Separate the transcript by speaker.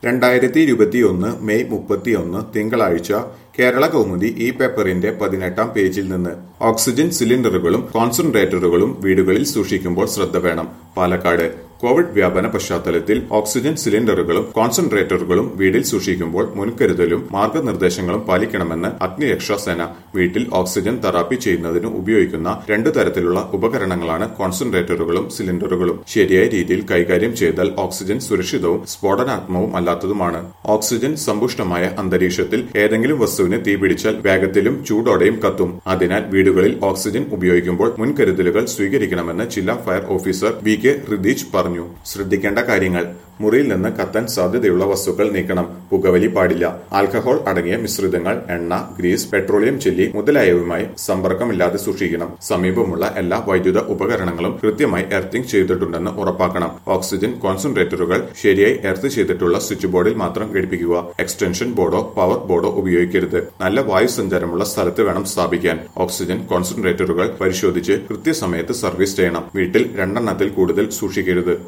Speaker 1: 2021 May 31 തിങ്കളാഴ്ച കേരള കൗമുദി ഈ പേപ്പറിന്റെ 18-ാം പേജിൽ നിന്ന് ഓക്സിജൻ സിലിണ്ടറുകളും കോൺസെൻട്രേറ്ററുകളും വീടുകളിൽ സൂക്ഷിക്കുമ്പോൾ ശ്രദ്ധ വേണം. പാലക്കാട് കോവിഡ് വ്യാപന പശ്ചാത്തലത്തിൽ ഓക്സിജൻ സിലിണ്ടറുകളും കോൺസെൻട്രേറ്ററുകളും വീട്ടിൽ സൂക്ഷിക്കുമ്പോൾ മുൻകരുതലും മാർഗനിർദ്ദേശങ്ങളും പാലിക്കണമെന്ന് അഗ്നിരക്ഷാ സേന. വീട്ടിൽ ഓക്സിജൻ തെറാപ്പി ചെയ്യുന്നതിന് ഉപയോഗിക്കുന്ന രണ്ടു തരത്തിലുള്ള ഉപകരണങ്ങളാണ് കോൺസെൻട്രേറ്ററുകളും സിലിണ്ടറുകളും. ശരിയായ രീതിയിൽ കൈകാര്യം ചെയ്താൽ ഓക്സിജൻ സുരക്ഷിതവും സ്ഫോടനാത്മകവും അല്ലാത്തതുമാണ്. ഓക്സിജൻ സമ്പുഷ്ടമായ അന്തരീക്ഷത്തിൽ ഏതെങ്കിലും വസ്തുവിന് തീപിടിച്ചാൽ വേഗത്തിലും ചൂടോടെയും കത്തും. അതിനാൽ വീടുകളിൽ ഓക്സിജൻ ഉപയോഗിക്കുമ്പോൾ മുൻകരുതലുകൾ സ്വീകരിക്കണമെന്ന് ജില്ലാ ഫയർ ഓഫീസർ വി.കെ. റിതീഷ് പറഞ്ഞു. ശ്രദ്ധിക്കേണ്ട കാര്യങ്ങൾ: മുറിയിൽ നിന്ന് കത്താൻ സാധ്യതയുള്ള വസ്തുക്കൾ നീക്കണം. പുകവലി പാടില്ല. ആൽക്കഹോൾ അടങ്ങിയ മിശ്രിതങ്ങൾ, എണ്ണ, ഗ്രീസ്, പെട്രോളിയം ജെല്ലി മുതലായവയുമായി സമ്പർക്കമില്ലാതെ സൂക്ഷിക്കണം. സമീപമുള്ള എല്ലാ വൈദ്യുത ഉപകരണങ്ങളും കൃത്യമായി എർത്തിംഗ് ചെയ്തിട്ടുണ്ടെന്ന് ഉറപ്പാക്കണം. ഓക്സിജൻ കോൺസെൻട്രേറ്ററുകൾ ശരിയായി എർത്ത് ചെയ്തിട്ടുള്ള സ്വിച്ച് ബോർഡിൽ മാത്രം ഘടിപ്പിക്കുക. എക്സ്റ്റൻഷൻ ബോർഡോ പവർ ബോർഡോ ഉപയോഗിക്കരുത്. നല്ല വായുസഞ്ചാരമുള്ള സ്ഥലത്ത് വേണം സ്ഥാപിക്കാൻ. ഓക്സിജൻ കോൺസെൻട്രേറ്ററുകൾ പരിശോധിച്ച് കൃത്യസമയത്ത് സർവീസ് ചെയ്യണം. വീട്ടിൽ 2 എണ്ണത്തിൽ കൂടുതൽ സൂക്ഷിക്കരുത്.